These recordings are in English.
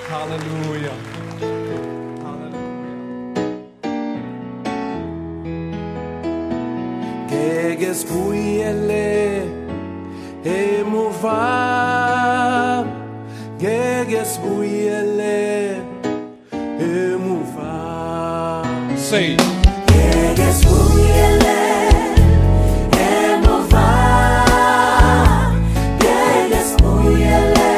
Hallelujah. Ngeke sibuyele emuva, ngeke sibuyele emuva. Say, ngeke sibuyele emuva, ngeke sibuyele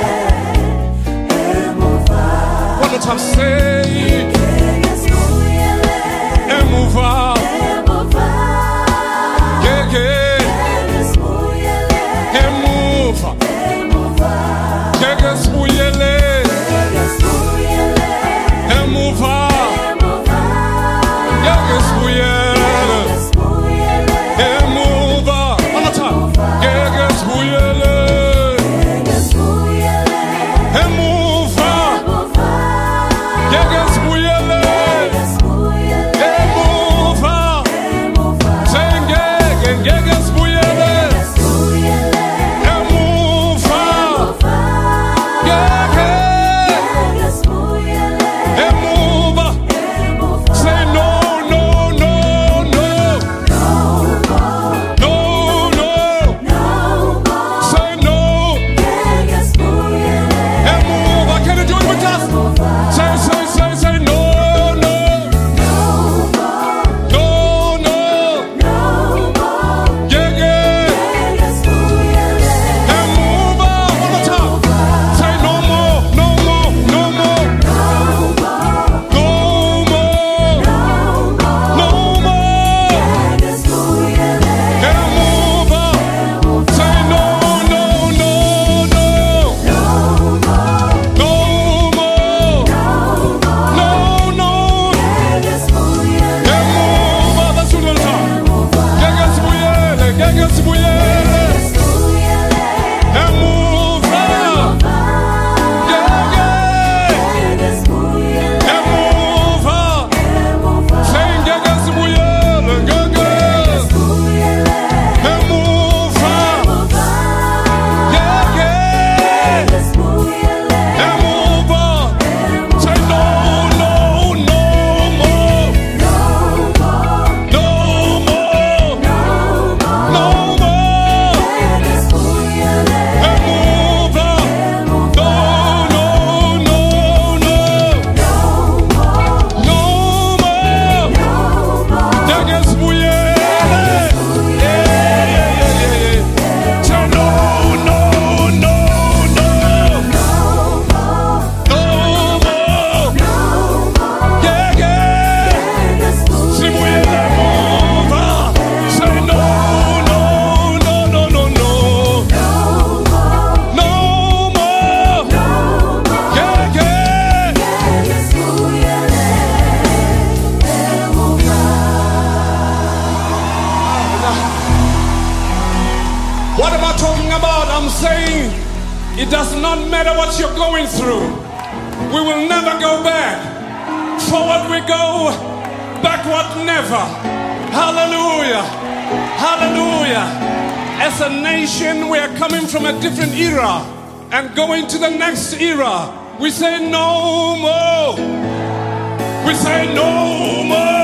emuva. one more time, say, Ngeke sibuyele emuva. emuva. What am I talking about? I'm saying it does not matter what you're going through. We will never go back. Forward we go, backward never. Hallelujah. Hallelujah. As a nation, we are coming from a different era and going to the next era. We say no more. We say no more.